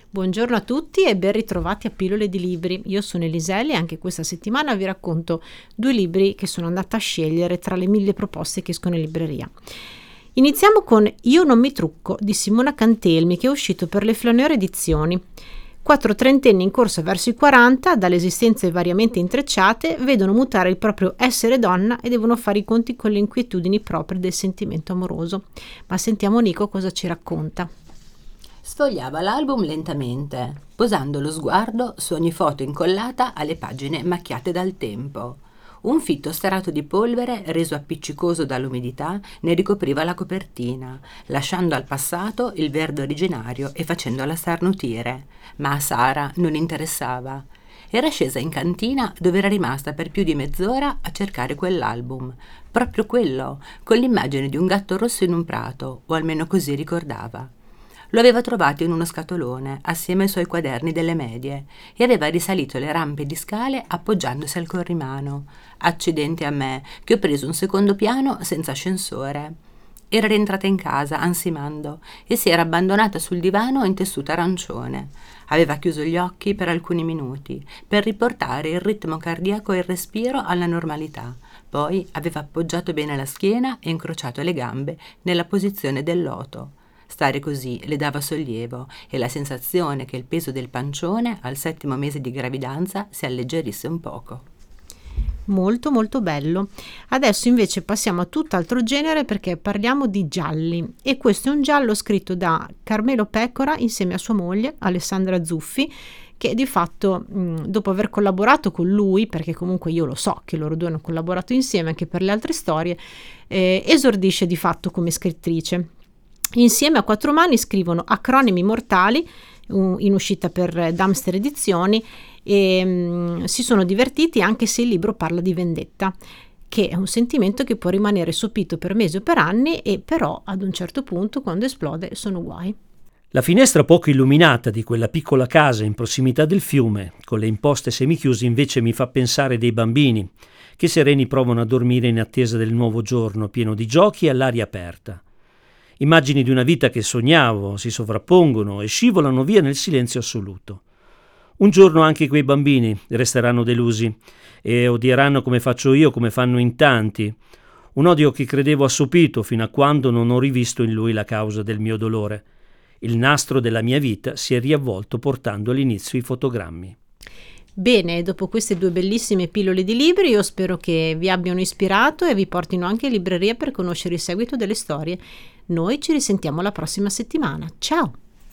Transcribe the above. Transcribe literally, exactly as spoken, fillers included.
Buongiorno a tutti e ben ritrovati a Pillole di Libri. Io sono Elisele e anche questa settimana vi racconto due libri che sono andata a scegliere tra le mille proposte che escono in libreria. Iniziamo con Io non mi trucco di Simona Cantelmi, che è uscito per le Flaneur Edizioni. Quattro trentenni in corsa verso i quaranta, dalle esistenze variamente intrecciate, vedono mutare il proprio essere donna e devono fare i conti con le inquietudini proprie del sentimento amoroso. Ma sentiamo Nico cosa ci racconta. Sfogliava l'album lentamente, posando lo sguardo su ogni foto incollata alle pagine macchiate dal tempo. Un fitto starato di polvere, reso appiccicoso dall'umidità, ne ricopriva la copertina, lasciando al passato il verde originario e facendola starnutire. Ma a Sara non interessava. Era scesa in cantina, dove era rimasta per più di mezz'ora a cercare quell'album. Proprio quello, con l'immagine di un gatto rosso in un prato, o almeno così ricordava. Lo aveva trovato in uno scatolone, assieme ai suoi quaderni delle medie, e aveva risalito le rampe di scale appoggiandosi al corrimano. Accidenti a me, che ho preso un secondo piano senza ascensore. Era rientrata in casa, ansimando, e si era abbandonata sul divano in tessuto arancione. Aveva chiuso gli occhi per alcuni minuti, per riportare il ritmo cardiaco e il respiro alla normalità. Poi aveva appoggiato bene la schiena e incrociato le gambe nella posizione del loto. Stare così le dava sollievo e la sensazione che il peso del pancione al settimo mese di gravidanza si alleggerisse un poco. Molto molto bello. Adesso invece passiamo a tutt'altro genere perché parliamo di gialli, e questo è un giallo scritto da Carmelo Pecora insieme a sua moglie Alessandra Zuffi, che di fatto mh, dopo aver collaborato con lui, perché comunque io lo so che loro due hanno collaborato insieme anche per le altre storie, eh, esordisce di fatto come scrittrice. Insieme a quattro mani scrivono Acronimi mortali, in uscita per Damster Edizioni, e um, si sono divertiti anche se il libro parla di vendetta, che è un sentimento che può rimanere sopito per mesi o per anni, e però ad un certo punto, quando esplode, sono guai. La finestra poco illuminata di quella piccola casa in prossimità del fiume, con le imposte semichiuse, invece mi fa pensare dei bambini che sereni provano a dormire in attesa del nuovo giorno, pieno di giochi e all'aria aperta. Immagini di una vita che sognavo si sovrappongono e scivolano via nel silenzio assoluto. Un giorno anche quei bambini resteranno delusi e odieranno come faccio io, come fanno in tanti. Un odio che credevo assopito fino a quando non ho rivisto in lui la causa del mio dolore. Il nastro della mia vita si è riavvolto portando all'inizio i fotogrammi. Bene, dopo queste due bellissime pillole di libri, io spero che vi abbiano ispirato e vi portino anche in libreria per conoscere il seguito delle storie. Noi ci risentiamo la prossima settimana. Ciao!